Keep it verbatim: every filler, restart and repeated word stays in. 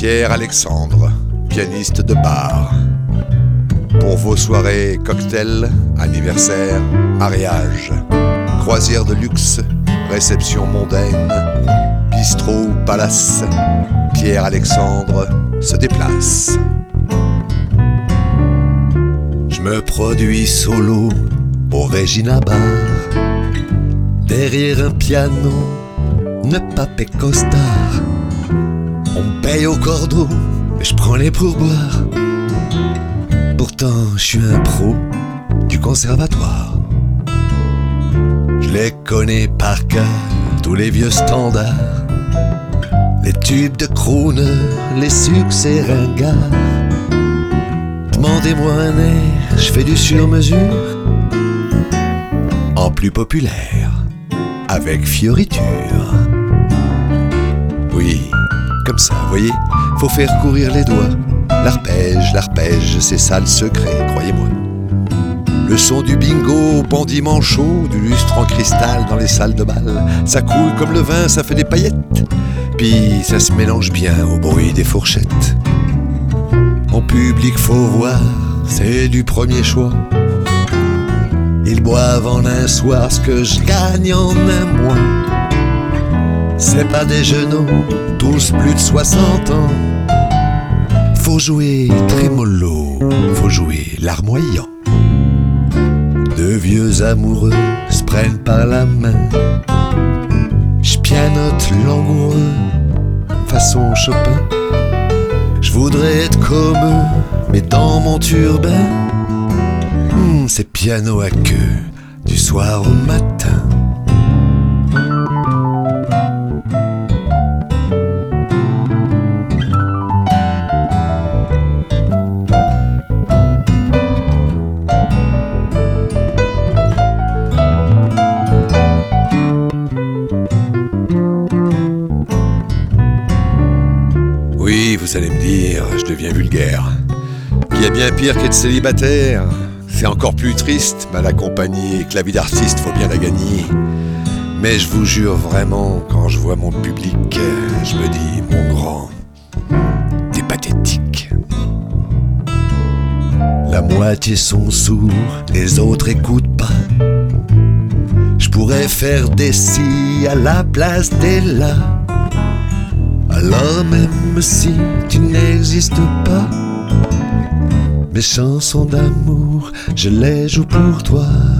Pierre Alexandre, pianiste de bar. Pour vos soirées cocktails, anniversaires, mariages, croisière de luxe, réception mondaine, bistrot ou palace, Pierre Alexandre se déplace. Je me produis solo au Regina Bar, derrière un piano, ne pape costard. On me paye au cordeau, mais je prends les pourboires. Pourtant, je suis un pro du conservatoire. Je les connais par cœur, tous les vieux standards, les tubes de crooner, les succès ringards. Demandez-moi un air, je fais du sur-mesure, en plus populaire, avec fioriture. Oui, comme ça, voyez, faut faire courir les doigts. L'arpège, l'arpège, c'est ça le secret, croyez-moi. Le son du bingo au bandit manchot, du lustre en cristal dans les salles de bal, ça coule comme le vin, ça fait des paillettes, puis ça se mélange bien au bruit des fourchettes. Mon public, faut voir, c'est du premier choix. Ils boivent en un soir ce que je gagne en un mois. C'est pas des genoux, tous plus de soixante ans. Faut jouer trémolo, faut jouer larmoyant. Deux vieux amoureux se prennent par la main. J'pianote langoureux, façon Chopin. J'voudrais être comme eux, mais dans mon turbin. Mmh, c'est piano à queue, du soir au matin. Oui, vous allez me dire, je deviens vulgaire. Il y a bien pire qu'être célibataire. C'est encore plus triste, mal accompagné, que la vie d'artiste, faut bien la gagner. Mais je vous jure vraiment, quand je vois mon public, je me dis, mon grand, t'es pathétique. La moitié sont sourds, les autres écoutent pas. Je pourrais faire des si à la place des là. Alors même si tu n'existes pas, mes chansons d'amour, je les joue pour toi.